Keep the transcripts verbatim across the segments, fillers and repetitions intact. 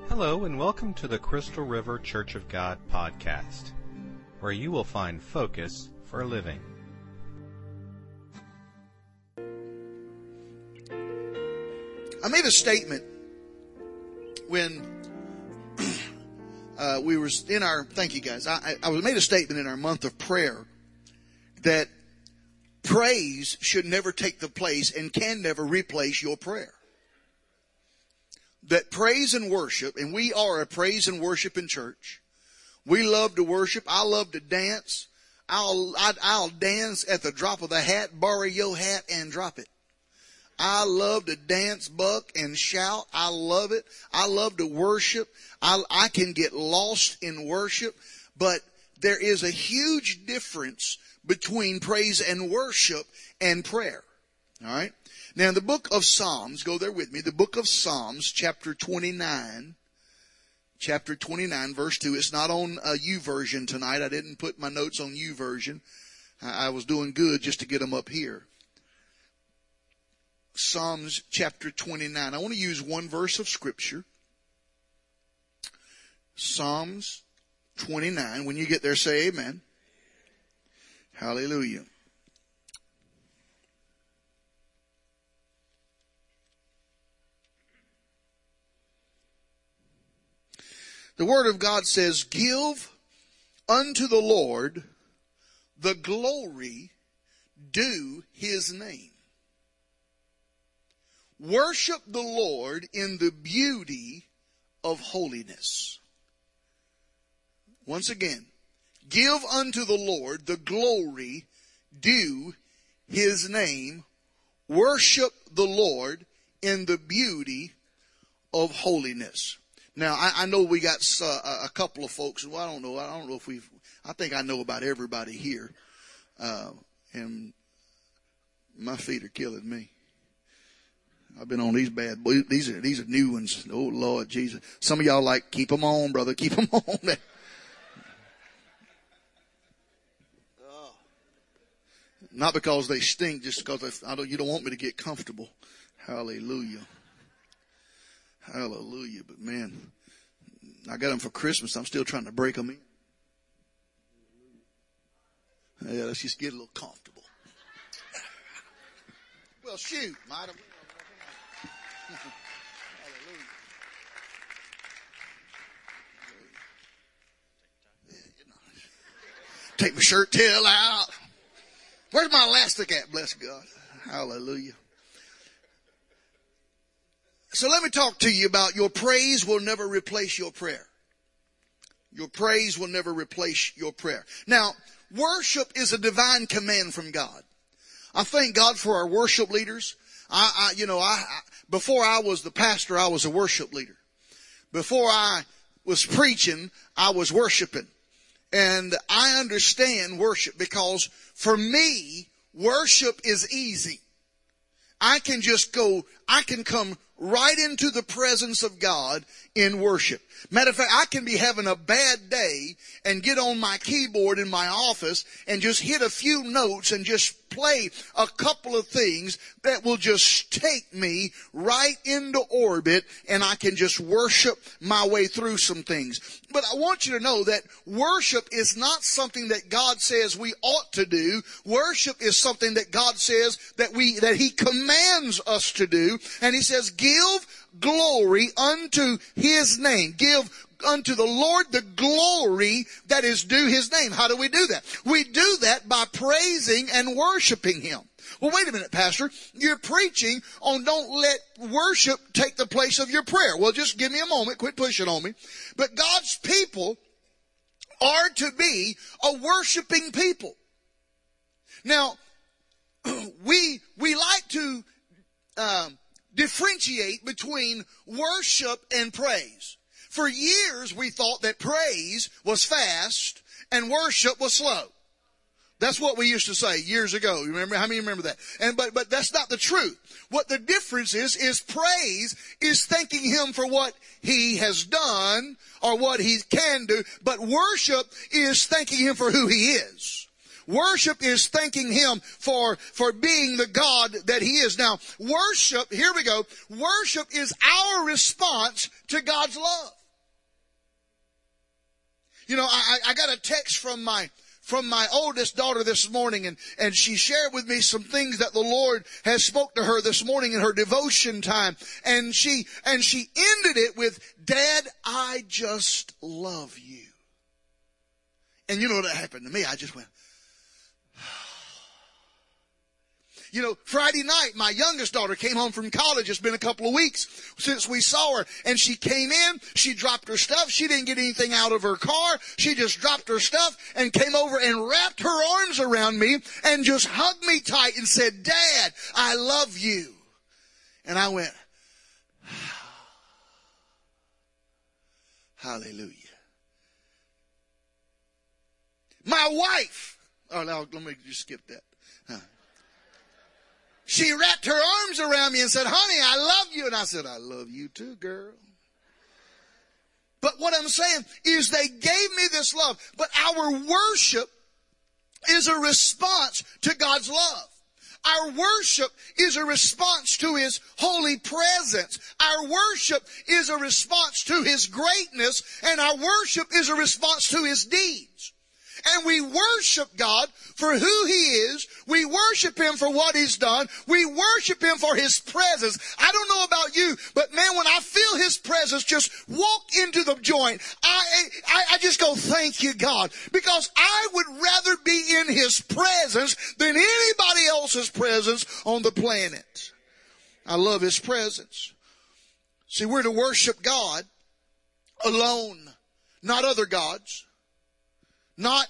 Hello and welcome to the Crystal River Church of God podcast, where you will find focus for living. I made a statement when uh, we were in our, thank you guys, I, I made a statement in our month of prayer that praise should never take the place and can never replace your prayer. That praise and worship, and we are a praise and worshiping church. We love to worship. I love to dance. I'll, I'll, I'll dance at the drop of the hat, borrow your hat and drop it. I love to dance, buck, and shout. I love it. I love to worship. I, I can get lost in worship, but there is a huge difference between praise and worship and prayer. All right? Now, in the book of Psalms, go there with me, the book of Psalms, chapter twenty-nine, chapter twenty-nine, verse two. It's not on a YouVersion tonight. I didn't put my notes on YouVersion. I, I was doing good just to get them up here. Psalms chapter twenty-nine. I want to use one verse of Scripture. Psalms twenty-nine. When you get there, say amen. Hallelujah. The Word of God says, give unto the Lord the glory due His name. Worship the Lord in the beauty of holiness. Once again, give unto the Lord the glory due His name. Worship the Lord in the beauty of holiness. Now, I, I know we got uh, a couple of folks. Well, I don't know. I don't know if we've. I think I know about everybody here, uh, and my feet are killing me. I've been on these bad. These are these are new ones. Oh Lord Jesus! Some of y'all like keep them on, brother. Keep them on. Not because they stink, just because I don't. You don't want me to get comfortable. Hallelujah. Hallelujah. But man, I got them for Christmas. I'm still trying to break them in. Yeah, let's just get a little comfortable. Well, shoot. Might have. Hallelujah. Take my shirt tail out. Where's my elastic at? Bless God. Hallelujah. So let me talk to you about your praise will never replace your prayer. Your praise will never replace your prayer. Now, worship is a divine command from God. I thank God for our worship leaders. I, I you know, I, I, before I was the pastor, I was a worship leader. Before I was preaching, I was worshiping. And I understand worship because for me, worship is easy. I can just go, I can come right into the presence of God in worship. Matter of fact, I can be having a bad day and get on my keyboard in my office and just hit a few notes and just play a couple of things that will just take me right into orbit, and I can just worship my way through some things. But I want you to know that worship is not something that God says we ought to do. Worship is something that God says that we, that He commands us to do. And He says, give glory unto His name. Give unto the Lord the glory that is due His name. How do we do that? We do that by praising and worshiping Him. Well, wait a minute, Pastor. You're preaching on don't let worship take the place of your prayer. Well, just give me a moment. Quit pushing on me. But God's people are to be a worshiping people. Now, we, we like to, um, differentiate between worship and praise. For years, we thought that praise was fast and worship was slow. That's what we used to say years ago. You remember? How many remember that? And, but, but that's not the truth. What the difference is, is praise is thanking Him for what He has done or what He can do. But worship is thanking Him for who He is. Worship is thanking Him for, for being the God that He is. Now, worship, here we go. Worship is our response to God's love. You know, I, I got a text from my from my oldest daughter this morning, and, and she shared with me some things that the Lord has spoke to her this morning in her devotion time. And she, and she ended it with, Dad, I just love you. And you know what happened to me? I just went, you know, Friday night, my youngest daughter came home from college. It's been a couple of weeks since we saw her. And she came in, she dropped her stuff. She didn't get anything out of her car. She just dropped her stuff and came over and wrapped her arms around me and just hugged me tight and said, Dad, I love you. And I went, hallelujah. My wife, oh, now let me just skip that. Huh. She wrapped her arms around me and said, honey, I love you. And I said, I love you too, girl. But what I'm saying is they gave me this love. But our worship is a response to God's love. Our worship is a response to His holy presence. Our worship is a response to His greatness. And our worship is a response to His deeds. And we worship God for who He is. We worship Him for what He's done. We worship Him for His presence. I don't know about you, but man, when I feel His presence just walk into the joint, I, I, I just go, thank you, God. Because I would rather be in His presence than anybody else's presence on the planet. I love His presence. See, we're to worship God alone, not other gods. Not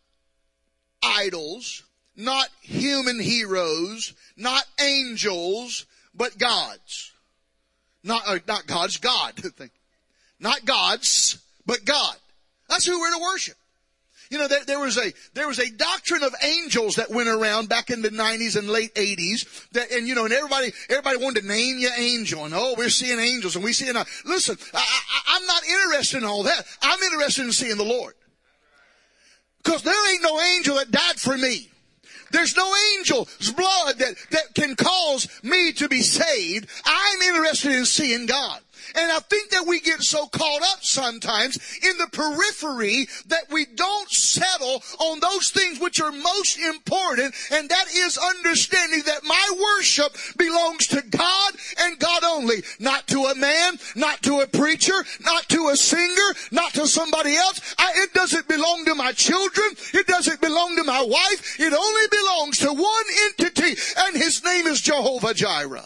idols, not human heroes, not angels, but gods. Not, uh, not gods, God. Not gods, but God. That's who we're to worship. You know, there, there was a, there was a doctrine of angels that went around back in the nineties and late eighties that, and you know, and everybody, everybody wanted to name you angel and oh, we're seeing angels and we see, uh, listen, I, I, I'm not interested in all that. I'm interested in seeing the Lord. Because there ain't no angel that died for me. There's no angel's blood that, that can cause me to be saved. I'm interested in seeing God. And I think that we get so caught up sometimes in the periphery that we don't settle on those things which are most important, and that is understanding that my worship belongs to God and God only. Not to a man, not to a preacher, not to a singer, not to somebody else. I, it doesn't belong to my children. It doesn't belong to my wife. It only belongs to one entity, and His name is Jehovah Jireh.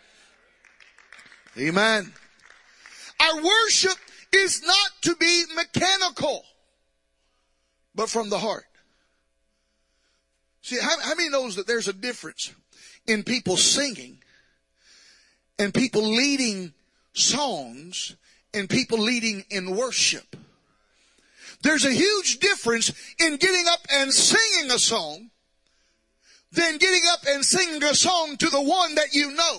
Amen. Our worship is not to be mechanical, but from the heart. See, how, how many knows that there's a difference in people singing and people leading songs and people leading in worship? There's a huge difference in getting up and singing a song than getting up and singing a song to the one that you know.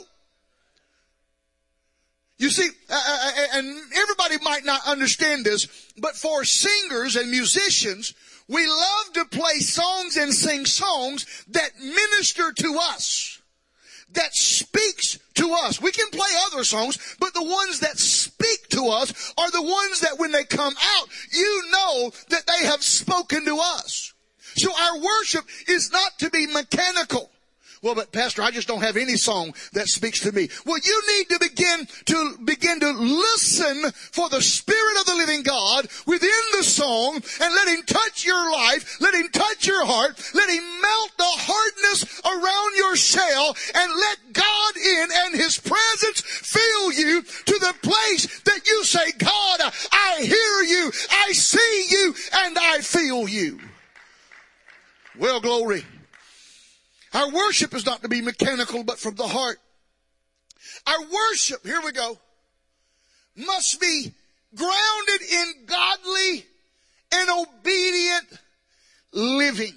You see, uh, and everybody might not understand this, but for singers and musicians, we love to play songs and sing songs that minister to us, that speaks to us. We can play other songs, but the ones that speak to us are the ones that when they come out, you know that they have spoken to us. So our worship is not to be mechanical. Well, but Pastor, I just don't have any song that speaks to me. Well, you need to begin to begin to listen for the Spirit of the living God within the song and let Him touch your life, let Him touch your heart, let Him melt the hardness around your shell and let God in and His presence fill you to the place that you say, God, I hear you, I see you, and I feel you. Well, glory. Our worship is not to be mechanical, but from the heart. Our worship, here we go, must be grounded in godly and obedient living.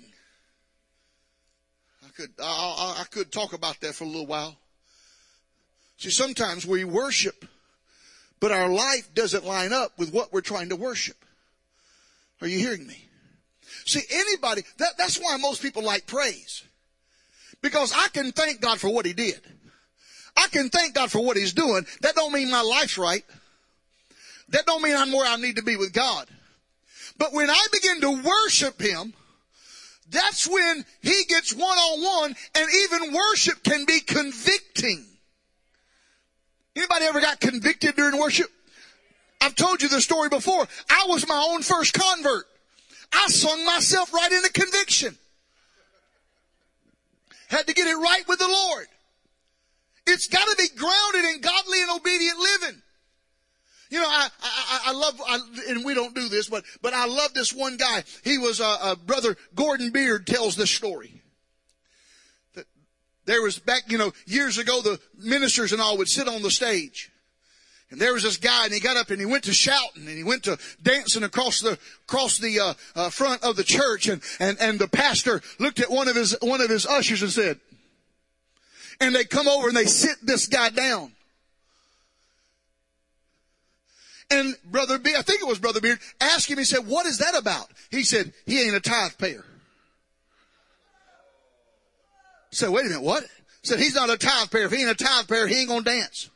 I could, I, I could talk about that for a little while. See, sometimes we worship, but our life doesn't line up with what we're trying to worship. Are you hearing me? See, anybody, that, that's why most people like praise. Because I can thank God for what He did. I can thank God for what He's doing. That don't mean my life's right. That don't mean I'm where I need to be with God. But when I begin to worship Him, that's when He gets one-on-one, and even worship can be convicting. Anybody ever got convicted during worship? I've told you the story before. I was my own first convert. I sung myself right into conviction. Had to get it right with the Lord. It's got to be grounded in godly and obedient living. You know, I, I, I love, I, and we don't do this, but, but I love this one guy. He was, uh, uh, Brother Gordon Beard tells this story. That there was back, you know, years ago, the ministers and all would sit on the stage. And there was this guy, and he got up and he went to shouting, and he went to dancing across the, across the, uh, uh, front of the church. And, and, and the pastor looked at one of his, one of his ushers and said, and they come over and they sit this guy down. And Brother Beard, I think it was Brother Beard, asked him, he said, what is that about? He said, he ain't a tithe payer. He said, wait a minute, what? He said, he's not a tithe payer. If he ain't a tithe payer, he ain't gonna dance.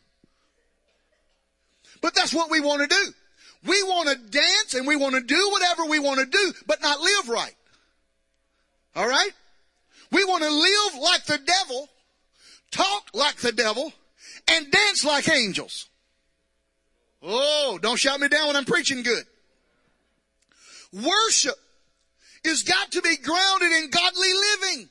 But that's what we want to do. We want to dance and we want to do whatever we want to do, but not live right. All right? We want to live like the devil, talk like the devil, and dance like angels. Oh, don't shout me down when I'm preaching good. Worship is got to be grounded in godly living.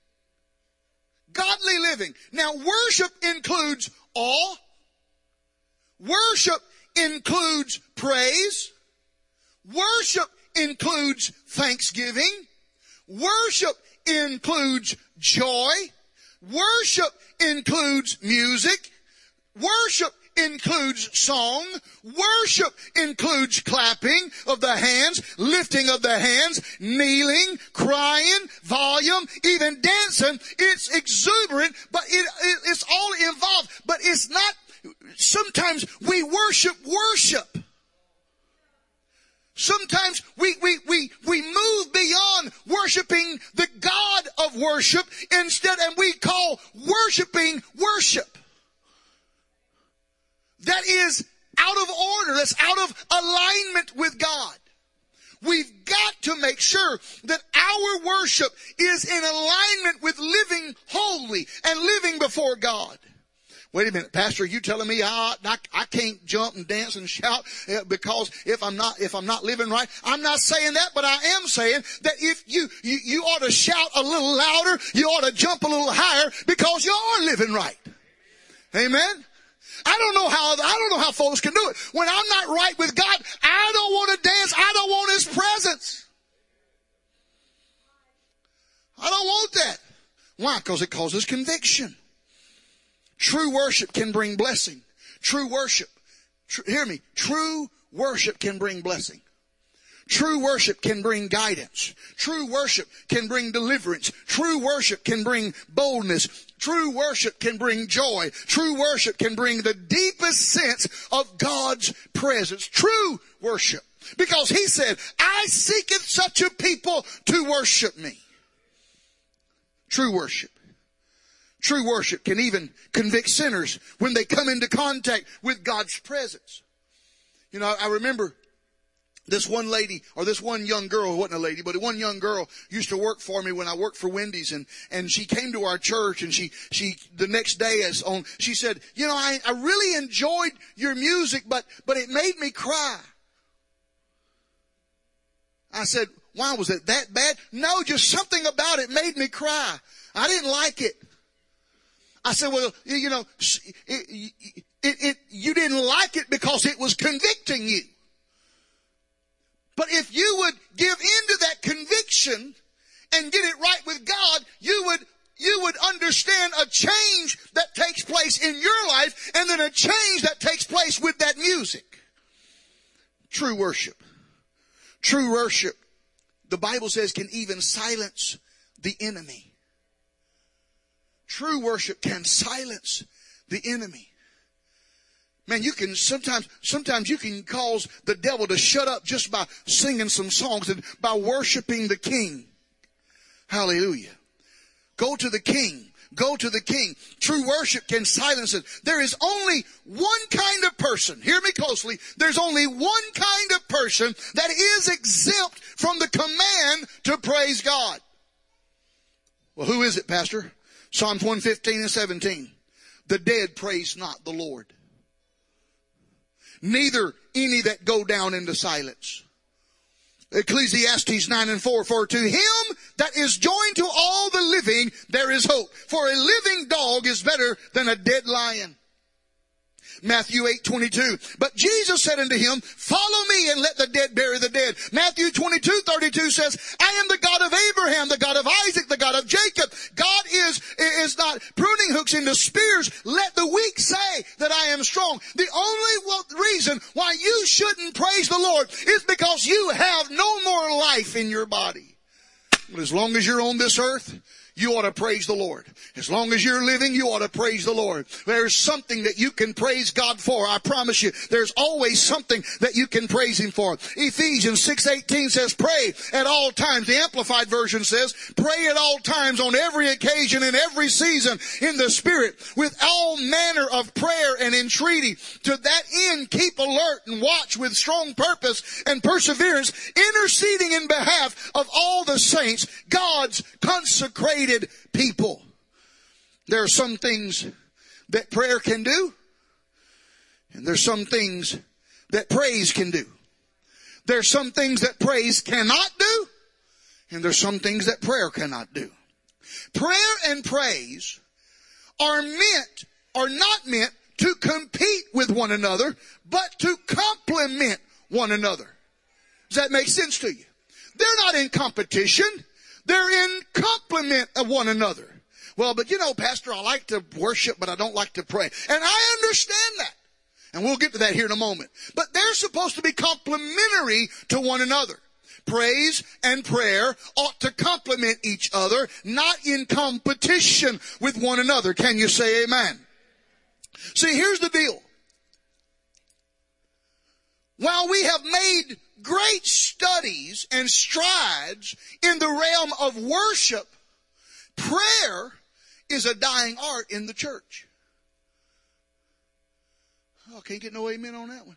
Godly living. Now, worship includes awe. Worship includes praise. Worship includes thanksgiving. Worship includes joy. Worship includes music. Worship includes song. Worship includes clapping of the hands, lifting of the hands, kneeling, crying, volume, even dancing. It's exuberant, but it, it, it's all involved. But it's not, sometimes we worship worship. Sometimes we, we, we, we move beyond worshiping the God of worship instead, and we call worshiping worship. That is out of order. That's out of alignment with God. We've got to make sure that our worship is in alignment with living holy and living before God. Wait a minute, Pastor, are you telling me I, I, I can't jump and dance and shout because if I'm not, if I'm not living right? I'm not saying that, but I am saying that if you, you, you ought to shout a little louder, you ought to jump a little higher because you are living right. Amen? I don't know how, I don't know how folks can do it. When I'm not right with God, I don't want to dance. I don't want His presence. I don't want that. Why? Because it causes conviction. True worship can bring blessing. True worship, tr- hear me, true worship can bring blessing. True worship can bring guidance. True worship can bring deliverance. True worship can bring boldness. True worship can bring joy. True worship can bring the deepest sense of God's presence. True worship. Because He said, I seeketh such a people to worship me. True worship. True worship can even convict sinners when they come into contact with God's presence. You know, I remember this one lady, or this one young girl, who wasn't a lady, but one young girl used to work for me when I worked for Wendy's, and, and she came to our church, and she, she, the next day as on, she said, you know, I, I really enjoyed your music, but, but it made me cry. I said, why, was it that bad? No, just something about it made me cry. I didn't like it. I said, well, you know, it, it, it, you didn't like it because it was convicting you. But if you would give into that conviction and get it right with God, you would, you would understand a change that takes place in your life, and then a change that takes place with that music. True worship. True worship, the Bible says, can even silence the enemy. True worship can silence the enemy. Man, you can sometimes, sometimes you can cause the devil to shut up just by singing some songs and by worshiping the King. Hallelujah. Go to the King. go to the King. True worship can silence it. There is only one kind of person, hear me closely, there's only one kind of person that is exempt from the command to praise God. Well, who is it, Pastor? Psalms one fifteen and seventeen. The dead praise not the Lord, neither any that go down into silence. Ecclesiastes nine and four, for to him that is joined to all the living there is hope. For a living dog is better than a dead lion. Matthew eight twenty-two. But Jesus said unto him, follow me and let the dead bury the dead. Matthew twenty-two thirty-two says, I am the God of Abraham, the God of Isaac, the God of Jacob. God is, is not pruning hooks into spears. Let the weak say that I am strong. The only reason why you shouldn't praise the Lord is because you have no more life in your body. But as long as you're on this earth, you ought to praise the Lord. As long as you're living, you ought to praise the Lord. There's something that you can praise God for. I promise you, there's always something that you can praise Him for. Ephesians six eighteen says, pray at all times. The Amplified Version says, pray at all times, on every occasion, in every season, in the Spirit, with all manner of prayer and entreaty. To that end, keep alert and watch with strong purpose and perseverance, interceding in behalf of all the saints, God's consecrated people. There are some things that prayer can do, and there's some things that praise can do. There's some things that praise cannot do, and there's some things that prayer cannot do. Prayer and praise are meant, are not meant to compete with one another, but to complement one another. Does that make sense to you? They're not in competition. They're in complement of one another. Well, but you know, Pastor, I like to worship, but I don't like to pray. And I understand that. And we'll get to that here in a moment. But they're supposed to be complementary to one another. Praise and prayer ought to complement each other, not in competition with one another. Can you say amen? See, here's the deal. While we have made great studies and strides in the realm of worship, prayer is a dying art in the church. Oh, can't get no amen on that one.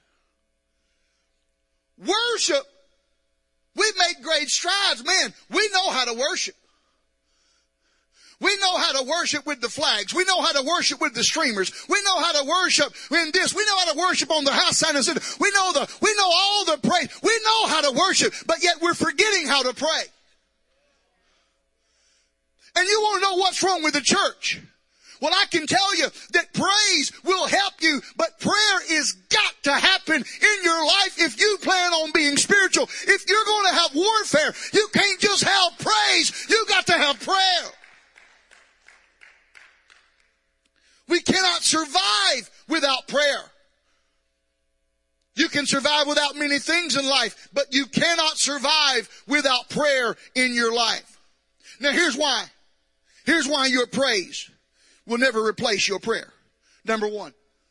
Worship, we've made great strides. Man, we know how to worship. We know how to worship with the flags. We know how to worship with the streamers. We know how to worship in this. We know how to worship on the house sign. We know the, we know all the praise. We know how to worship, but yet we're forgetting how to pray. And you want to know what's wrong with the church? Well, I can tell you that praise will help you, but prayer is got to happen in your life if you plan on being spiritual. If you're going to have warfare, you can't just have praise. You got to have prayer. We cannot survive without prayer. You can survive without many things in life, but you cannot survive without prayer in your life. Now here's why. Here's why your praise will never replace your prayer. Number one.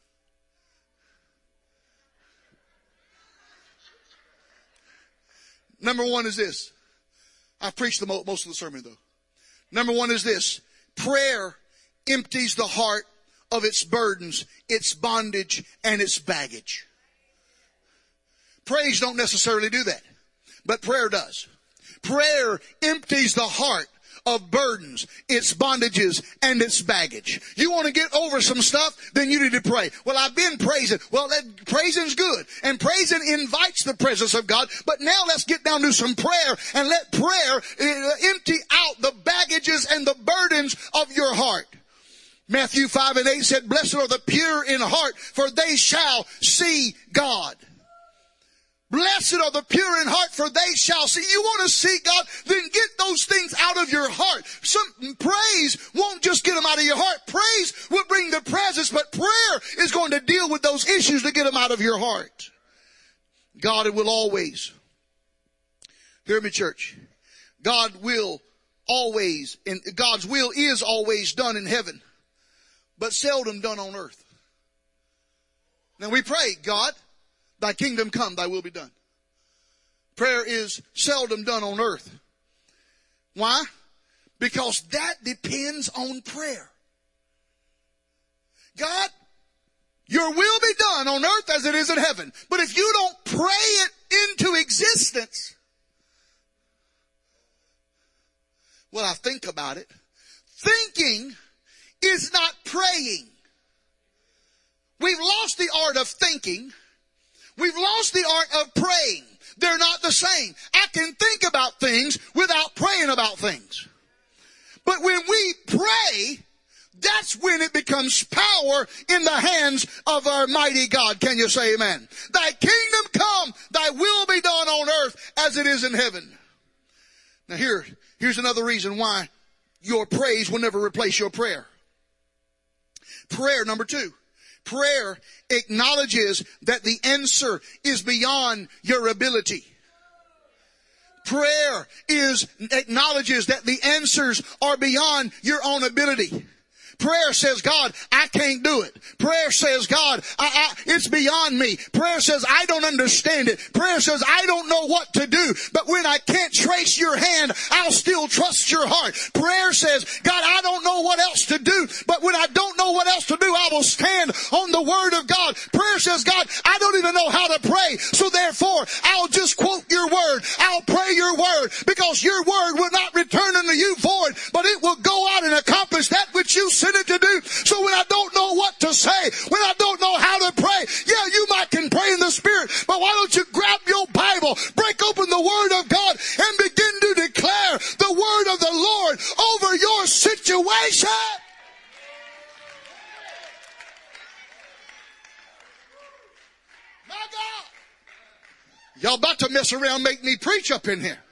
Number one is this. I've preached the most of the sermon though. Number one is this. Prayer empties the heart of its burdens, its bondage, and its baggage. Praise don't necessarily do that, but prayer does. Prayer empties the heart of burdens, its bondages, and its baggage. You want to get over some stuff, then you need to pray. Well, I've been praising. Well, that, praising's good, and praising invites the presence of God, but now let's get down to some prayer, and let prayer uh, empty out the baggages and the burdens of your heart. Matthew five and eight said, blessed are the pure in heart, for they shall see God. Blessed are the pure in heart, for they shall see. You want to see God? Then get those things out of your heart. Some praise won't just get them out of your heart. Praise will bring the presence, but prayer is going to deal with those issues to get them out of your heart. God will always, hear me, church, God will always, and God's will is always done in heaven, but seldom done on earth. Now we pray, God, thy kingdom come, thy will be done. Prayer is seldom done on earth. Why? Because that depends on prayer. God, your will be done on earth as it is in heaven. But if you don't pray it into existence, well, I think about it. Thinking is not praying. We've lost the art of thinking. We've lost the art of praying. They're not the same. I can think about things without praying about things. But when we pray, that's when it becomes power in the hands of our mighty God. Can you say amen? Thy kingdom come, thy will be done on earth as it is in heaven. Now here, here's another reason why your praise will never replace your prayer. Prayer, number two. Prayer acknowledges that the answer is beyond your ability. Prayer is, acknowledges that the answers are beyond your own ability. Prayer says, God, I can't do it. Prayer says, God, I, I, it's beyond me. Prayer says, I don't understand it. Prayer says, I don't know what to do. But when I can't trace your hand, I'll still trust your heart. Prayer says, God, I don't know what else to do. But when I don't know what else to do, I will stand on the word of God. Prayer says, God, I don't even know how to pray. So therefore, I'll just quote your word. I'll pray your word, because your word will not return unto you void, but it will go out and accomplish that which you sent it to do. So when I don't know what to say, when I don't know how to pray, yeah, you might can pray in the Spirit, but why don't you grab your Bible, break open the Word of God, and begin to declare the Word of the Lord over your situation? My God. Y'all about to mess around, make me preach up in here.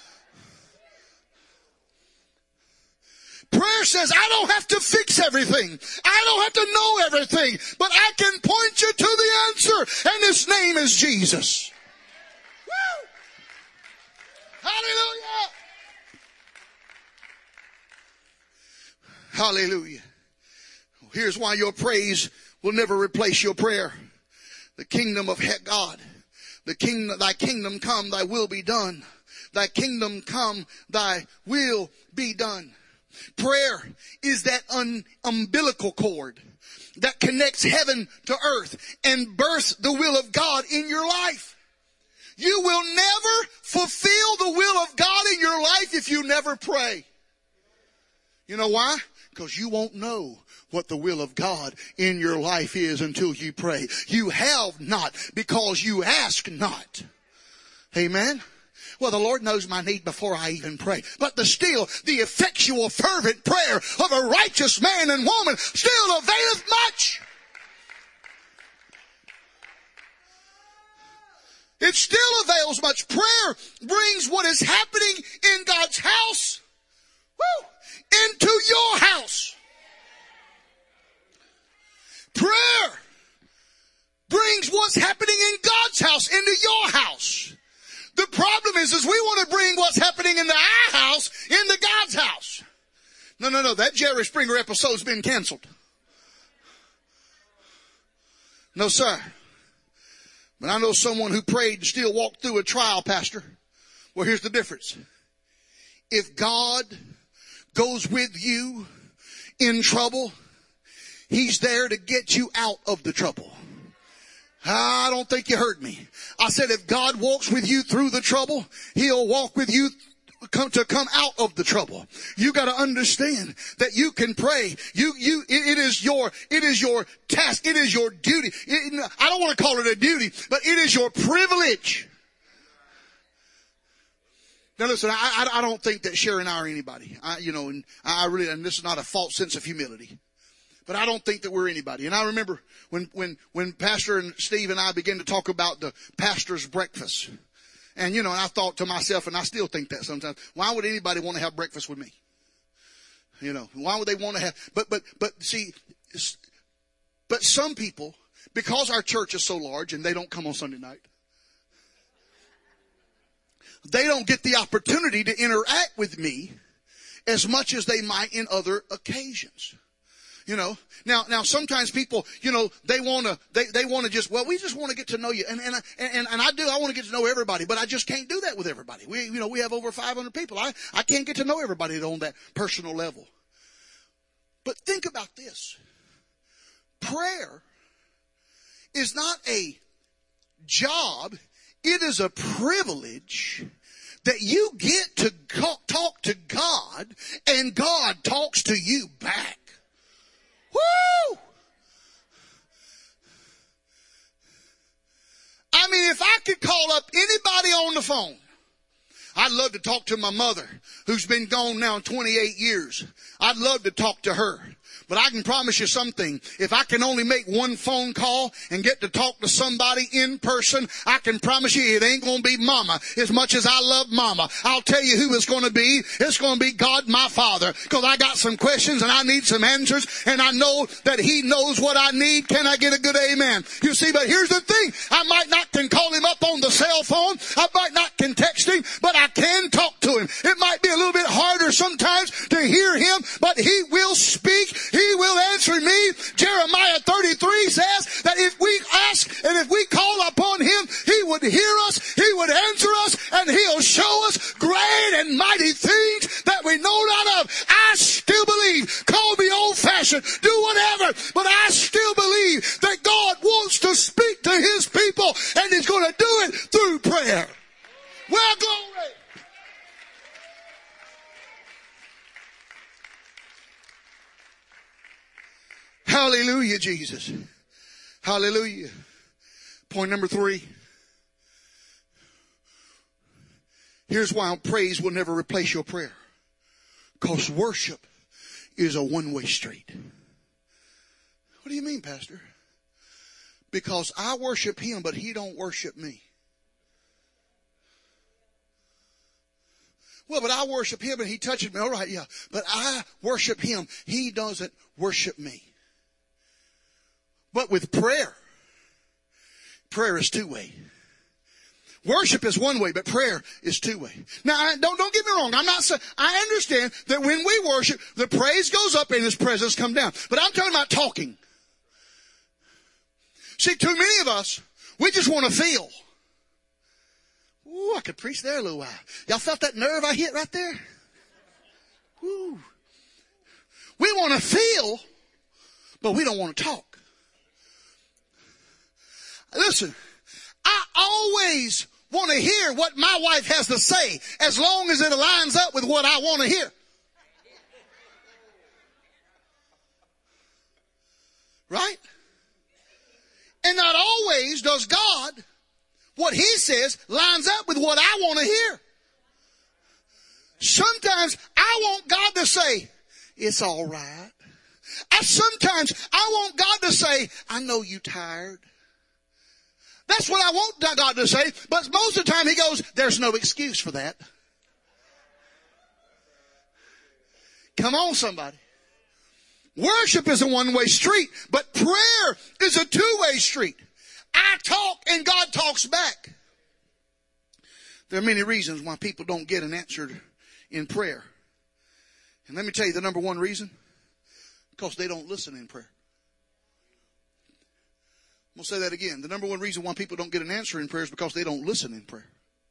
Prayer says, I don't have to fix everything. I don't have to know everything. But I can point you to the answer. And his name is Jesus. Woo! Hallelujah. Hallelujah. Here's why your praise will never replace your prayer. The kingdom of God. The kingdom, thy kingdom come, thy will be done. Thy kingdom come, thy will be done. Prayer is that un- umbilical cord that connects heaven to earth and births the will of God in your life. You will never fulfill the will of God in your life if you never pray. You know why? Because you won't know what the will of God in your life is until you pray. You have not because you ask not. Amen. Well, the Lord knows my need before I even pray. But the still, the effectual, fervent prayer of a righteous man and woman still availeth much. It still avails much. Prayer brings what is happening in God's house, woo, into your house. Prayer brings what's happening in God's house into your house. The problem is, is we want to bring what's happening in the our house into God's house. No, no, no. That Jerry Springer episode's been canceled. No, sir. But I know someone who prayed and still walked through a trial, Pastor. Well, here's the difference. If God goes with you in trouble, He's there to get you out of the trouble. I don't think you heard me. I said if God walks with you through the trouble, He'll walk with you come to come out of the trouble. You got to understand that you can pray. You, you, it, it is your, it is your task. It is your duty. It, I don't want to call it a duty, but it is your privilege. Now listen, I, I, I don't think that Sherry and I are anybody. I, you know, and I really, and this is not a false sense of humility. But I don't think that we're anybody. And I remember when, when, when Pastor and Steve and I began to talk about the pastor's breakfast. And, you know, and I thought to myself, and I still think that sometimes, why would anybody want to have breakfast with me? You know, why would they want to have, but, but, but see, but some people, because our church is so large and they don't come on Sunday night, they don't get the opportunity to interact with me as much as they might in other occasions. You know, now, now sometimes people, you know, they want to, they, they want to just, well, we just want to get to know you. And, and, and, and I do, I want to get to know everybody, but I just can't do that with everybody. We, you know, we have over five hundred people. I, I can't get to know everybody on that personal level. But think about this. prayer is not a job. It is a privilege that you get to talk to God and God talks to you back. Woo! I mean, if I could call up anybody on the phone, I'd love to talk to my mother, who's been gone now twenty-eight years. I'd love to talk to her. But I can promise you something. If I can only make one phone call and get to talk to somebody in person, I can promise you it ain't going to be Mama as much as I love Mama. I'll tell you who it's going to be. It's going to be God, my Father, because I got some questions and I need some answers, and I know that He knows what I need. Can I get a good amen? You see, but here's the thing. I might not can call Him up on the cell phone. I might not can text Him, but I can talk to Him. It might be a little bit harder sometimes to hear Him, but He will speak. He will answer me. Jeremiah thirty-three says that if we ask and if we call upon Him, He would hear us, He would answer us, and He'll show us great and mighty things that we know not of. I still believe, call me old-fashioned, do whatever, but I still believe that God wants to speak to His people, and He's going to do it through prayer. Well, glory. Hallelujah, Jesus. Hallelujah. Point number three. Here's why praise will never replace your prayer. Because worship is a one-way street. What do you mean, Pastor? Because I worship Him, but He don't worship me. Well, but I worship Him and He touches me. All right, yeah. But I worship Him. He doesn't worship me. But with prayer, prayer is two-way. Worship is one way, but prayer is two-way. Now, don't, don't get me wrong. I'm not saying, I understand that when we worship, the praise goes up and His presence comes down. But I'm talking about talking. See, too many of us, we just want to feel. Ooh, I could preach there a little while. Y'all felt that nerve I hit right there? Woo. We want to feel, but we don't want to talk. Listen, I always want to hear what my wife has to say as long as it aligns up with what I want to hear. Right? And not always does God, what He says lines up with what I want to hear. Sometimes I want God to say, it's all right. And sometimes I want God to say, I know you tired. That's what I want God to say. But most of the time He goes, there's no excuse for that. Come on, somebody. Worship is a one-way street, but prayer is a two-way street. I talk and God talks back. There are many reasons why people don't get an answer in prayer. And let me tell you the number one reason. Because they don't listen in prayer. I'm going to say that again. The number one reason why people don't get an answer in prayer is because they don't listen in prayer.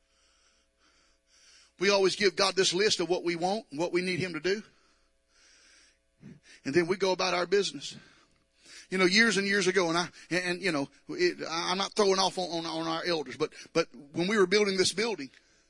We always give God this list of what we want and what we need Him to do. And then we go about our business. You know, years and years ago, and I, and, and you know, it, I'm not throwing off on, on, on our elders, but, but when we were building this building,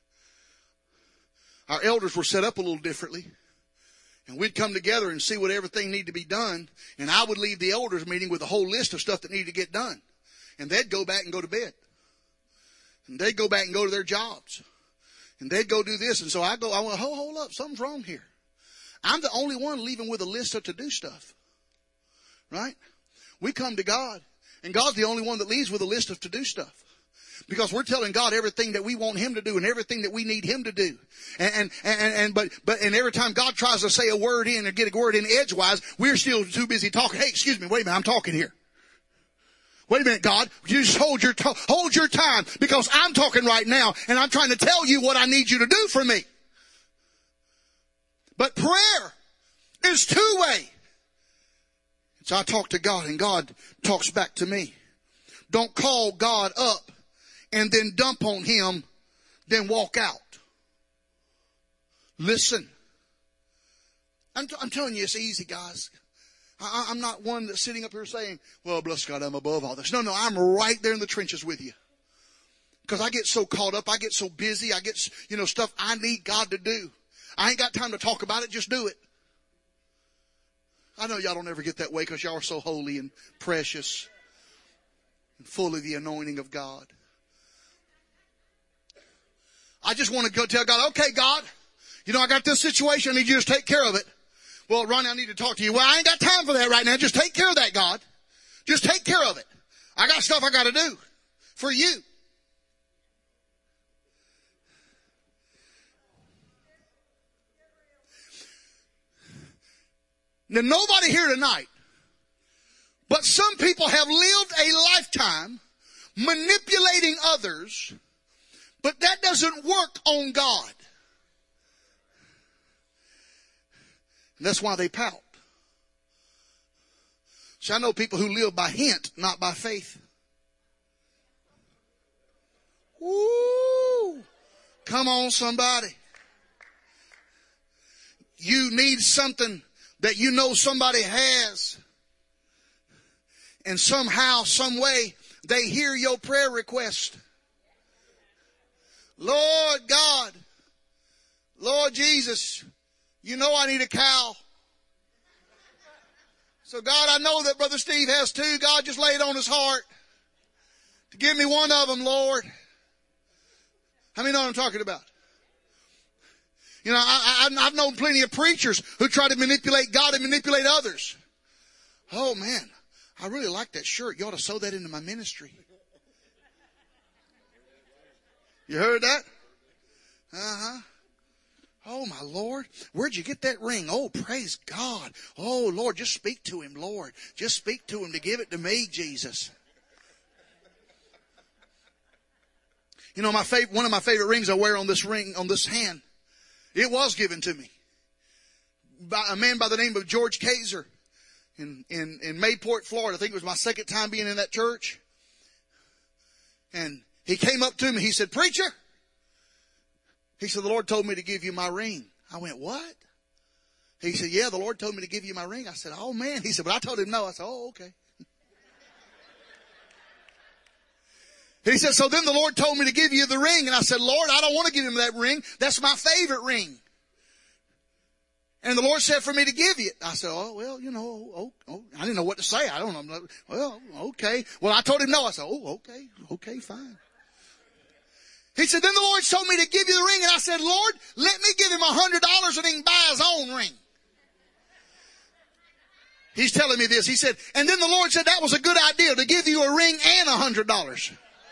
our elders were set up a little differently. And we'd come together and see what everything needed to be done. And I would leave the elders meeting with a whole list of stuff that needed to get done. And they'd go back and go to bed. And they'd go back and go to their jobs. And they'd go do this. And so I go, I went, hold, hold up, something's wrong here. I'm the only one leaving with a list of to-do stuff. Right? We come to God. And God's the only one that leaves with a list of to-do stuff. Because we're telling God everything that we want Him to do and everything that we need Him to do. And, and, and, and, but, but, and every time God tries to say a word in or get a word in edgewise, we're still too busy talking. Hey, excuse me, wait a minute, I'm talking here. Wait a minute, God, you just hold your, to- hold your time because I'm talking right now and I'm trying to tell you what I need you to do for me. But prayer is two-way. So I talk to God and God talks back to me. Don't call God up and then dump on Him, then walk out. Listen. I'm, t- I'm telling you, it's easy, guys. I, I'm not one that's sitting up here saying, well, bless God, I'm above all this. No, no, I'm right there in the trenches with you. Because I get so caught up, I get so busy, I get, you know, stuff I need God to do. I ain't got time to talk about it, just do it. I know y'all don't ever get that way because y'all are so holy and precious and full of the anointing of God. I just want to go tell God, okay, God, you know, I got this situation, I need you to just take care of it. Well, Ronnie, I need to talk to you. Well, I ain't got time for that right now. Just take care of that, God. Just take care of it. I got stuff I got to do for you. Now, nobody here tonight, but some people have lived a lifetime manipulating others, but that doesn't work on God. And that's why they pout. See, I know people who live by hint, not by faith. Woo! Come on, somebody. You need something that you know somebody has. And somehow, some way, they hear your prayer request. Lord God, Lord Jesus, you know I need a cow. So God, I know that Brother Steve has two. God, just lay it on his heart to give me one of them, Lord. How many know what I'm talking about? You know, I, I, I've known plenty of preachers who try to manipulate God and manipulate others. Oh man, I really like that shirt. You ought to sew that into my ministry. You heard that? Uh-huh. Oh my Lord, where'd you get that ring? Oh, praise God. Oh Lord, just speak to him, Lord. Just speak to him to give it to me, Jesus. You know, my favorite, one of my favorite rings I wear on this ring, on this hand, it was given to me by a man by the name of George Kaiser in, in, in Mayport, Florida. I think it was my second time being in that church. And he came up to me. He said, preacher, he said, the Lord told me to give you my ring. I went, what? He said, yeah, the Lord told me to give you my ring. I said, oh man. He said, but I told him no. I said, oh, okay. He said, so then the Lord told me to give you the ring. And I said, Lord, I don't want to give him that ring. That's my favorite ring. And the Lord said for me to give you it. I said, oh, well, you know, oh, oh, I didn't know what to say. I don't know. Well, okay. Well, I told him no. I said, oh, okay. Okay, fine. He said, then the Lord told me to give you the ring. And I said, Lord, let me give him a hundred dollars and he can buy his own ring. He's telling me this. He said, and then the Lord said that was a good idea to give you a ring and a hundred dollars.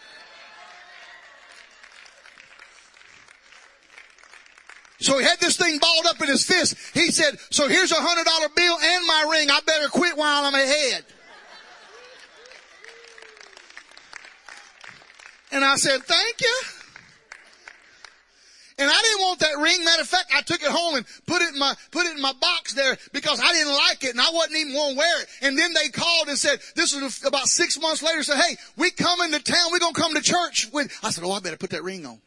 So he had this thing balled up in his fist. He said, so here's a hundred dollar bill and my ring. I better quit while I'm ahead. And I said, thank you. And I didn't want that ring. Matter of fact, I took it home and put it in my, put it in my box there because I didn't like it and I wasn't even going to wear it. And then they called and said, this was about six months later, said, hey, we coming to town. We're going to come to church with, I said, oh, I better put that ring on.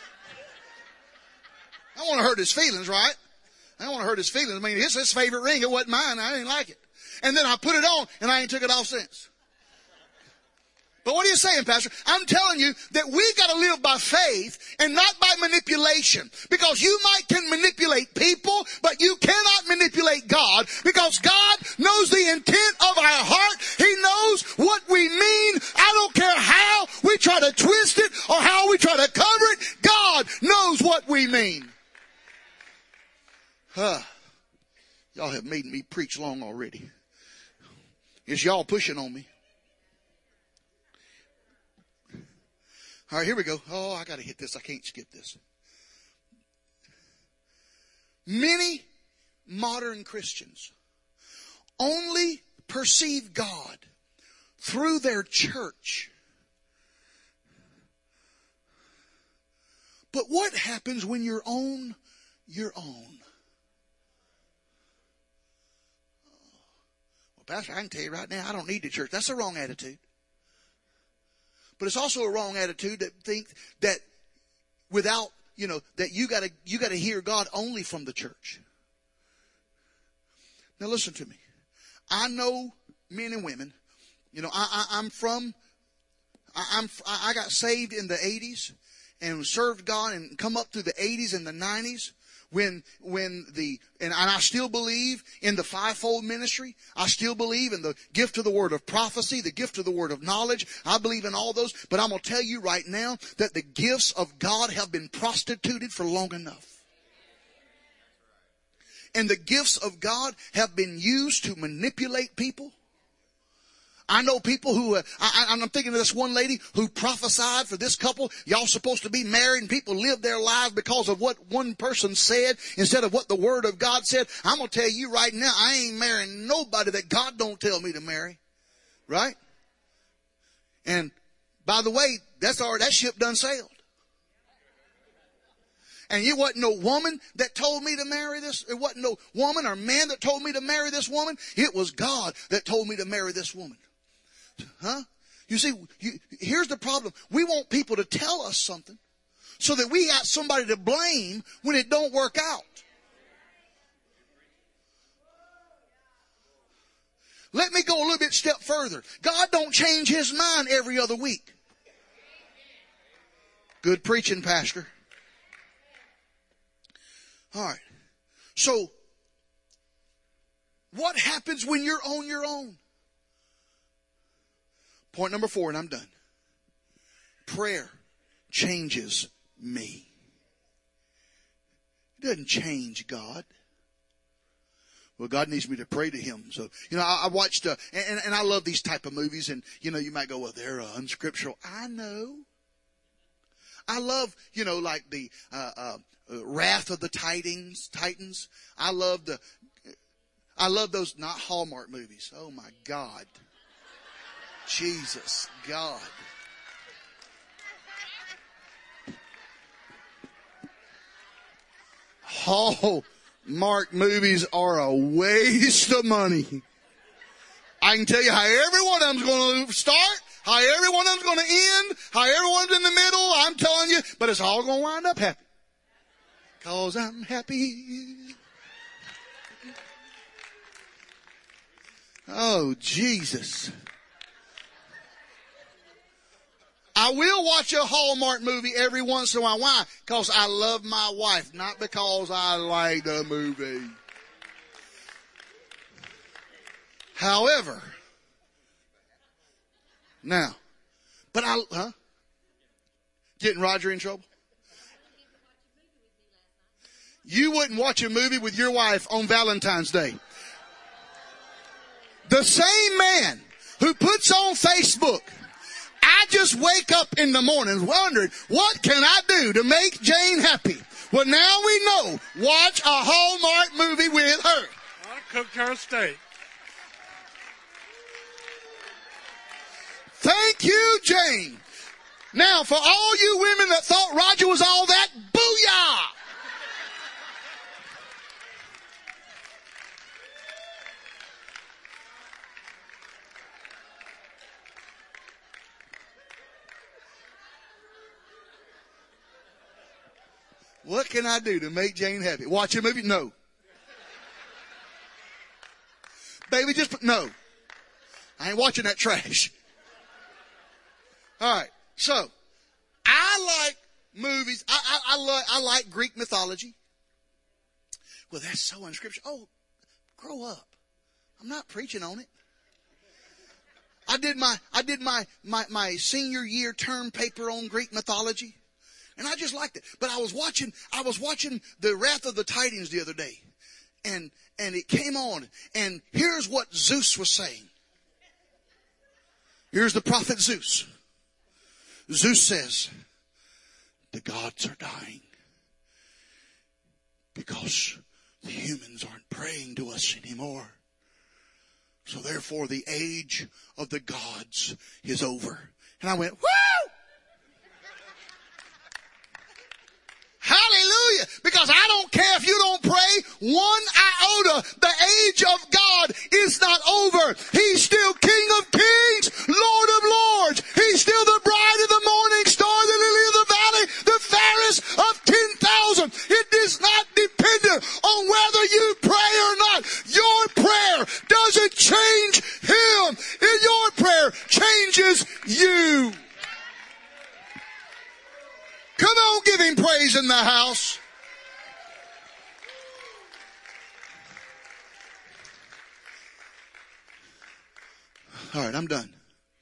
I don't want to hurt his feelings, right? I don't want to hurt his feelings. I mean, it's his favorite ring. It wasn't mine. I didn't like it. And then I put it on and I ain't took it off since. But what are you saying, Pastor? I'm telling you that we got to live by faith and not by manipulation. Because you might can manipulate people, but you cannot manipulate God. Because God knows the intent of our heart. He knows what we mean. I don't care how we try to twist it or how we try to cover it. God knows what we mean. Huh. Y'all have made me preach long already. It's y'all pushing on me. All right, here we go. Oh, I got to hit this. I can't skip this. Many modern Christians only perceive God through their church. But what happens when you're on your own? Well, Pastor, I can tell you right now, I don't need the church. That's the wrong attitude. But it's also a wrong attitude that think that without, you know, that you gotta, you gotta hear God only from the church. Now listen to me. I know men and women. You know, I, I, I'm from, I, I'm, I got saved in the eighties and served God and come up through the eighties and the nineties. When, when the, and I still believe in the fivefold ministry. I still believe in the gift of the word of prophecy, the gift of the word of knowledge. I believe in all those. But I'm going to tell you right now that the gifts of God have been prostituted for long enough. And the gifts of God have been used to manipulate people. I know people who, uh, I, I'm thinking of this one lady who prophesied for this couple. Y'all supposed to be married, and people live their lives because of what one person said instead of what the word of God said. I'm going to tell you right now, I ain't marrying nobody that God don't tell me to marry. Right? And by the way, that's already, that ship done sailed. And it wasn't no woman that told me to marry this. It wasn't no woman or man that told me to marry this woman. It was God that told me to marry this woman. Huh? You see, you, here's the problem. We want people to tell us something so that we got somebody to blame when it don't work out. Let me go a little bit step further. God don't change his mind every other week. Good preaching, Pastor. All right. So, what happens when you're on your own? Point number four, and I'm done. Prayer changes me. It doesn't change God. Well, God needs me to pray to him. So, you know, I, I watched, uh, and, and I love these type of movies, and, you know, you might go, well, they're uh, unscriptural. I know. I love, you know, like the uh, uh, Wrath of the Titans. Titans. I love the, I love those, not Hallmark movies. Oh, my God. Jesus, God. Hallmark movies are a waste of money. I can tell you how every one of them's going to start, how every one of them's going to end, how everyone's in the middle. I'm telling you, but it's all going to wind up happy. Cause I'm happy. Oh, Jesus. I will watch a Hallmark movie every once in a while. Why? Because I love my wife, not because I like the movie. However, now, but I, huh? Getting Roger in trouble? You wouldn't watch a movie with your wife on Valentine's Day. The same man who puts on Facebook, I just wake up in the mornings wondering, what can I do to make Jane happy? Well, now we know. Watch a Hallmark movie with her. I cooked her a steak. Thank you, Jane. Now, for all you women that thought Roger was all that, booyah! What can I do to make Jane happy? Watch a movie? No. Baby, just put, no. I ain't watching that trash. All right. So, I like movies. I, I, I, like, I like Greek mythology. Well, that's so unscriptural. Oh, grow up. I'm not preaching on it. I did my, I did my, my, my senior year term paper on Greek mythology. And I just liked it. But I was watching, I was watching the Wrath of the Titans the other day. And, and it came on. And here's what Zeus was saying. Here's the prophet Zeus. Zeus says, the gods are dying because the humans aren't praying to us anymore. So therefore the age of the gods is over. And I went, woo! Hallelujah. Because I don't care if you don't pray one iota. The age of God is not over. He's still King of Kings, Lord of Lords. He's still the bright of the morning star, the lily of the valley, the fairest of ten thousand. It is not dependent on whether you pray or not. Your prayer doesn't change bring praise in the house? All right, I'm done.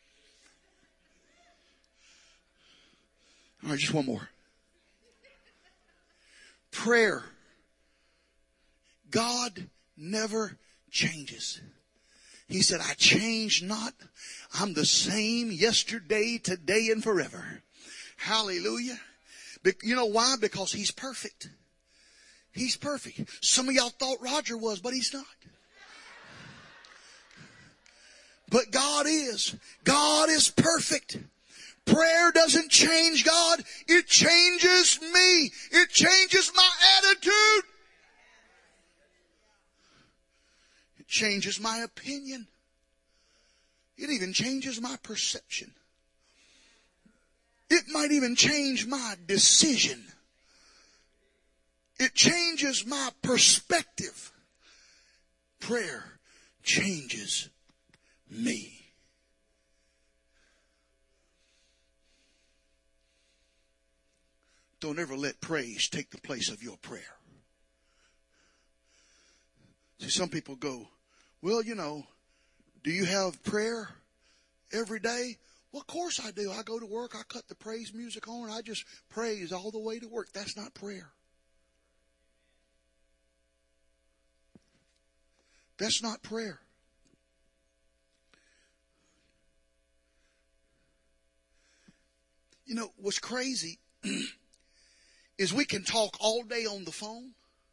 All right, just one more. Prayer. God never changes. He said, I change not. I'm the same yesterday, today, and forever. Hallelujah. You know why? Because He's perfect. He's perfect. Some of y'all thought Roger was, but he's not. But God is. God is perfect. Prayer doesn't change God. It changes me. It changes my attitude. It changes my opinion. It even changes my perception. It might even change my decision. It changes my perspective. Prayer changes me. Don't ever let praise take the place of your prayer. See, some people go, well, you know, do you have prayer every day? Well, of course I do. I go to work, I cut the praise music on, I just praise all the way to work. That's not prayer. That's not prayer. You know, what's crazy is we can talk all day on the phone.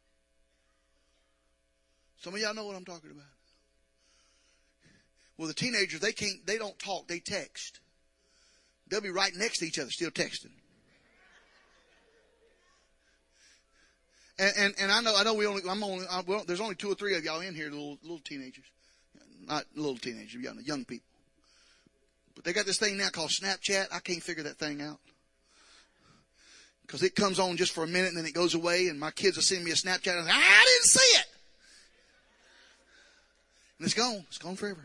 Some of y'all know what I'm talking about. Well, the teenagers, they can't, they don't talk, they text. They'll be right next to each other, still texting. And, and, and I know, I know we only, I'm only, I'm, well, there's only two or three of y'all in here, little, little teenagers. Not little teenagers, young, young people. But they got this thing now called Snapchat. I can't figure that thing out. Because it comes on just for a minute and then it goes away, and my kids will send me a Snapchat and I, say, I didn't see it. And it's gone. It's gone forever.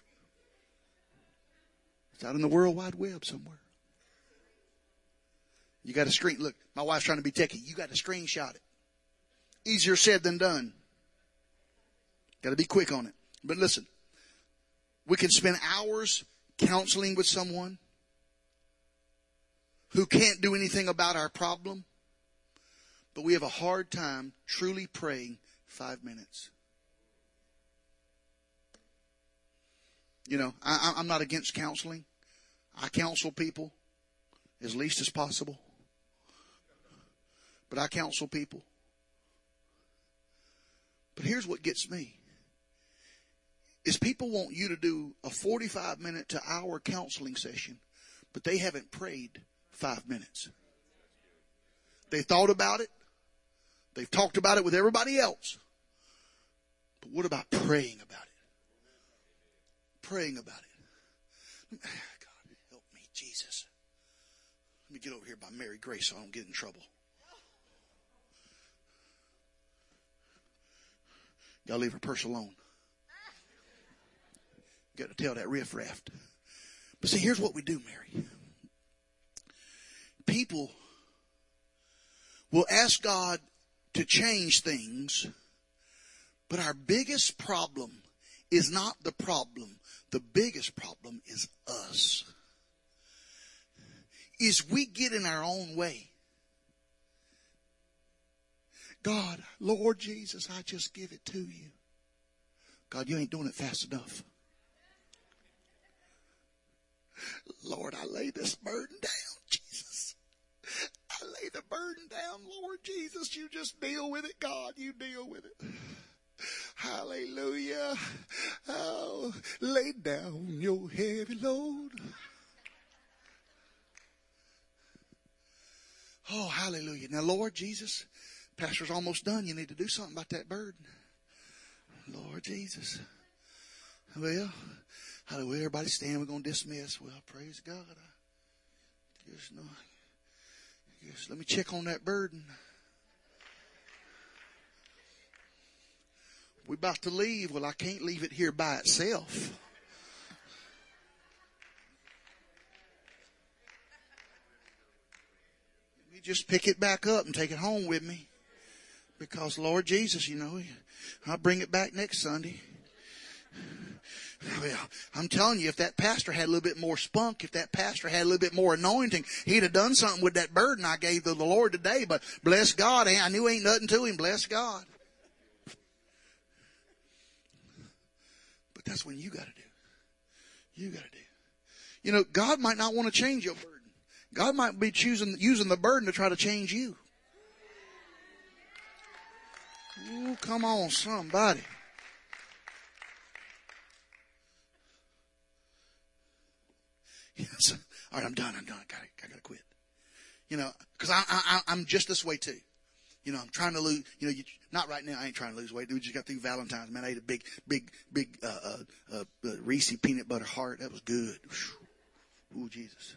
It's out in the World Wide Web somewhere. You got to screen. Look, my wife's trying to be techie. You got to screenshot it. Easier said than done. Got to be quick on it. But listen, we can spend hours counseling with someone who can't do anything about our problem, but we have a hard time truly praying five minutes. You know, I, I'm not against counseling. I counsel people as least as possible. But I counsel people. But here's what gets me. Is people want you to do a forty-five minute to hour counseling session, but they haven't prayed five minutes. They thought about it. They've talked about it with everybody else. But what about praying about it? Praying about it. God, help me, Jesus. Let me get over here by Mary Grace so I don't get in trouble. Y'all leave her purse alone. Got to tell that riffraff. But see, here's what we do, Mary. People will ask God to change things, but our biggest problem is not the problem. The biggest problem is us. Is we get in our own way. God, Lord Jesus, I just give it to you. God, you ain't doing it fast enough. Lord, I lay this burden down, Jesus. I lay the burden down, Lord Jesus. You just deal with it, God. You deal with it. Hallelujah. Oh, lay down your heavy load. Oh, hallelujah. Now, Lord Jesus, Pastor's almost done. You need to do something about that burden. Lord Jesus. Well, hallelujah. Everybody stand. We're going to dismiss. Well, praise God. I guess not. I guess let me check on that burden. We're about to leave. Well, I can't leave it here by itself. Let me just pick it back up and take it home with me. Because Lord Jesus, you know, I'll bring it back next Sunday. Well, I'm telling you, if that pastor had a little bit more spunk, if that pastor had a little bit more anointing, he'd have done something with that burden I gave to the Lord today. But bless God, I knew ain't nothing to him. Bless God. But that's when you got to do. You got to do. You know, God might not want to change your burden. God might be choosing, using the burden to try to change you. Oh, come on, somebody. Yes. All right, I'm done. I'm done. I gotta, I gotta quit. You know, because I, I, I'm just this way too. You know, I'm trying to lose. You know, you, not right now. I ain't trying to lose weight. We just got through Valentine's. Man, I ate a big, big, big uh, uh, uh, uh, Reese peanut butter heart. That was good. Ooh, Jesus.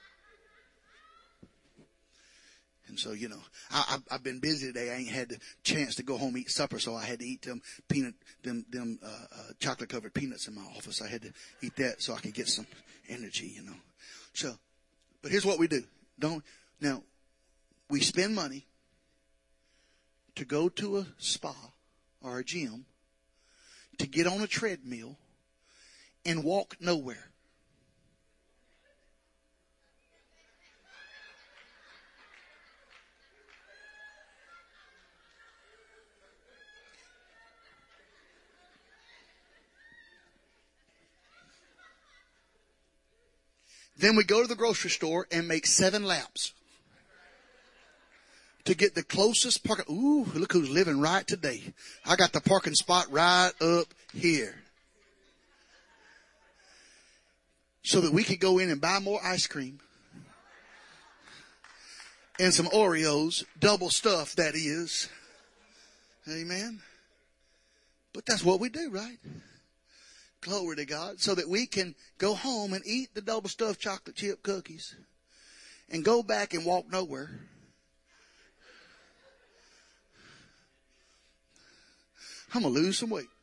And so, you know, I, I, I've been busy today. I ain't had the chance to go home and eat supper, so I had to eat them peanut, them, them uh, uh, chocolate covered peanuts in my office. I had to eat that so I could get some energy, you know. So, but here's what we do. Don't now. We spend money to go to a spa or a gym, to get on a treadmill and walk nowhere. Then we go to the grocery store and make seven laps to get the closest parking. Ooh, look who's living right today. I got the parking spot right up here. So that we could go in and buy more ice cream and some Oreos, double stuff that is. Amen. But that's what we do, right? Glory to God. So that we can go home and eat the double stuffed chocolate chip cookies and go back and walk nowhere. I'm going to lose some weight.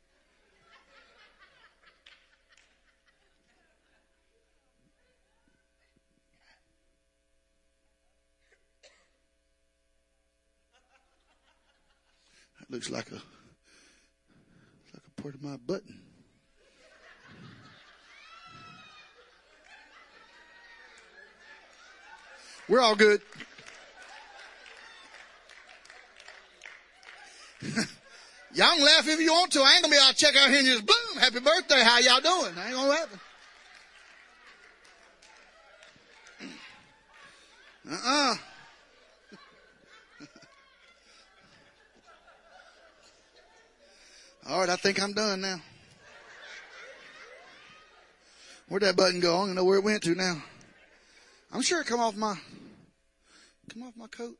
That looks like a, like a part of my button. We're all good. Y'all can laugh if you want to. I ain't going to be able to check out here and just boom, happy birthday. How y'all doing? I ain't going to happen. Uh-uh. All right, I think I'm done now. Where'd that button go? I don't even know where it went to now. I'm sure it come off my, come off my coat.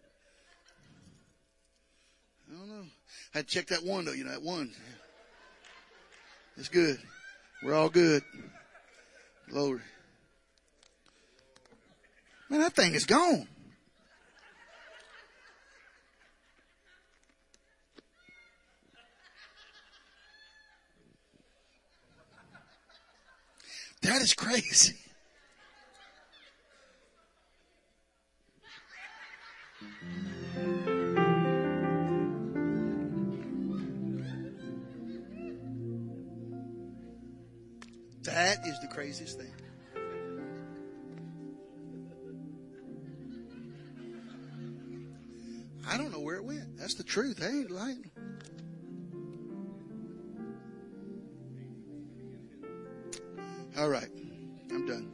I don't know. I had to check that one though, you know, that one. It's good. We're all good. Glory. Man, that thing is gone. That is crazy. That is the craziest thing. I don't know where it went. That's the truth. I ain't lying. All right. I'm done.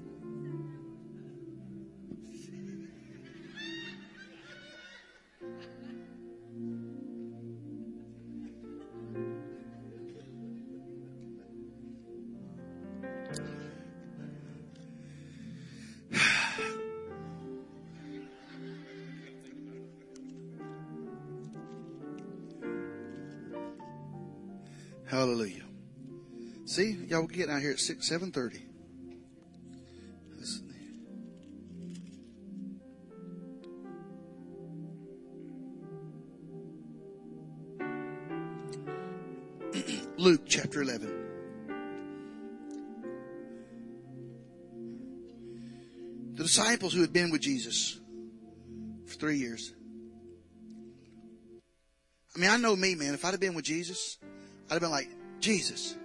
Hallelujah. See, y'all will get out here at six, seven thirty. Luke chapter eleven. The disciples who had been with Jesus three years. I mean, I know me, man. If I'd have been with Jesus, I'd have been like, Jesus,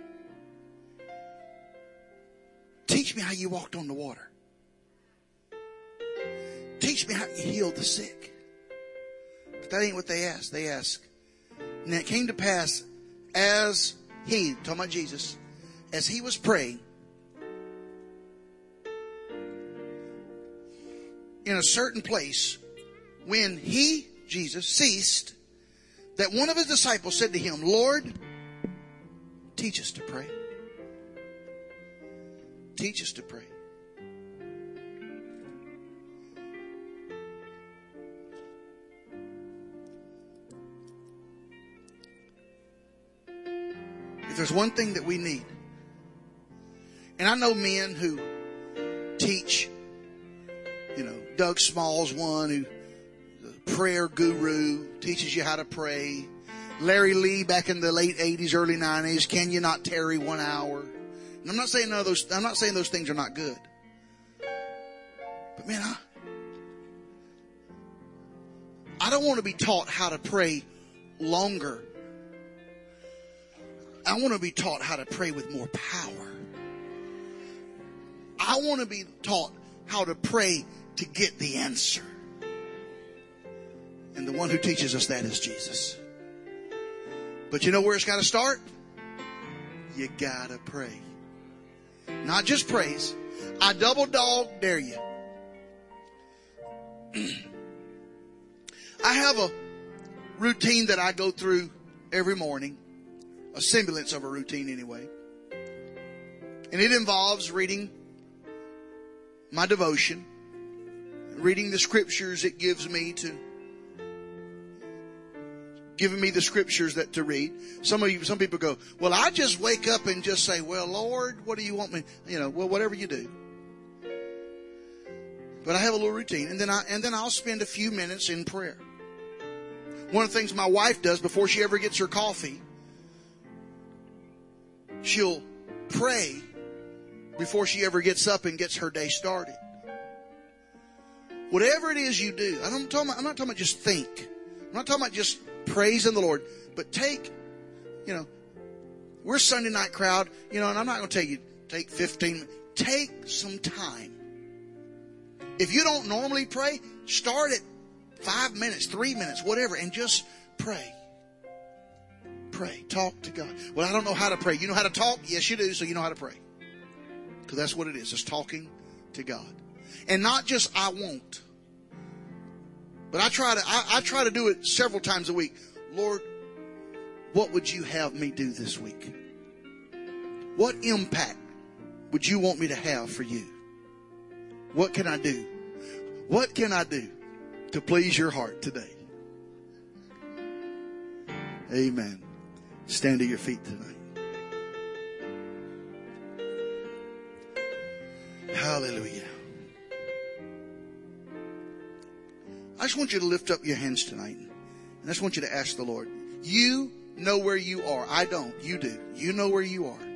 teach me how you walked on the water. Teach me how you healed the sick. But that ain't what they asked. They asked, and it came to pass as he, talking about Jesus, as he was praying, in a certain place, when he, Jesus, ceased, that one of his disciples said to him, Lord, teach us to pray. Teach us to pray. If there's one thing that we need, and I know men who teach, you know, Doug Small's one who, the prayer guru, teaches you how to pray. Larry Lee back in the late eighties, early nineties, can you not tarry one hour? And I'm not saying none of those, I'm not saying those things are not good. But man, I, I don't want to be taught how to pray longer. I want to be taught how to pray with more power. I want to be taught how to pray to get the answer. And the one who teaches us that is Jesus. But you know where it's got to start? You got to pray. Not just praise. I double dog dare you. I have a routine that I go through every morning. A semblance of a routine anyway. And it involves reading my devotion, reading the scriptures it gives me to, giving me the scriptures that to read. Some of you, some people go, well, I just wake up and just say, well, Lord, what do you want me? You know, well, whatever you do. But I have a little routine, and then I, and then I'll spend a few minutes in prayer. One of the things my wife does before she ever gets her coffee, she'll pray before she ever gets up and gets her day started. Whatever it is you do, I don't talking about, I'm not talking about just think. I'm not talking about just praising the Lord, but take, you know, we're a Sunday night crowd, you know, and I'm not going to tell you take fifteen minutes. Take some time. If you don't normally pray, start at five minutes, three minutes, whatever, and just pray. Pray. Talk to God. Well, I don't know how to pray. You know how to talk? Yes, you do. So you know how to pray. Because that's what it is. It's talking to God. And not just I won't. But I try to, I, I try to do it several times a week. Lord, what would you have me do this week? What impact would you want me to have for you? What can I do? What can I do to please your heart today? Amen. Stand to your feet tonight. Hallelujah. I just want you to lift up your hands tonight. And I just want you to ask the Lord. You know where you are. I don't. You do. You know where you are.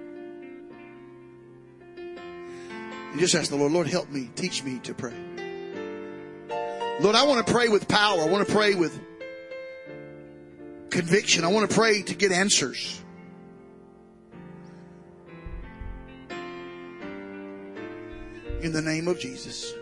And just ask the Lord, Lord, help me. Teach me to pray. Lord, I want to pray with power. I want to pray with conviction. I want to pray to get answers. In the name of Jesus.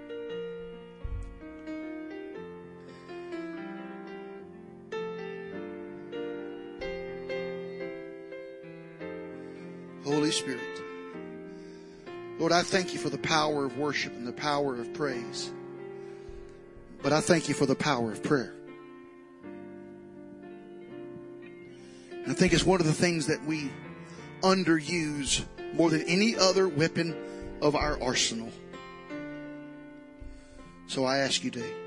Holy Spirit. Lord, I thank you for the power of worship and the power of praise. But I thank you for the power of prayer. I think it's one of the things that we underuse more than any other weapon of our arsenal. So I ask you today,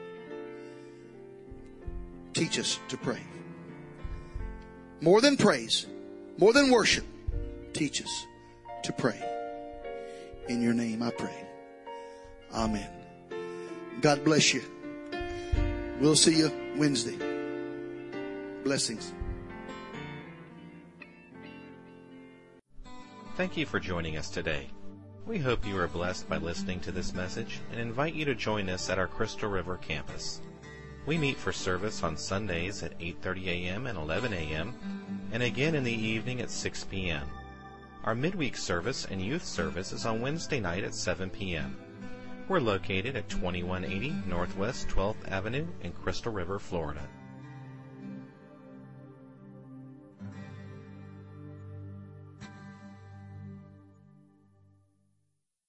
teach us to pray. More than praise, more than worship, teach us to pray. In your name I pray. Amen. God bless you. We'll see you Wednesday. Blessings. Thank you for joining us today. We hope you are blessed by listening to this message and invite you to join us at our Crystal River campus. We meet for service on Sundays at eight thirty a.m. and eleven a.m. and again in the evening at six p.m. Our midweek service and youth service is on Wednesday night at seven p.m. We're located at twenty-one eighty Northwest twelfth Avenue in Crystal River, Florida.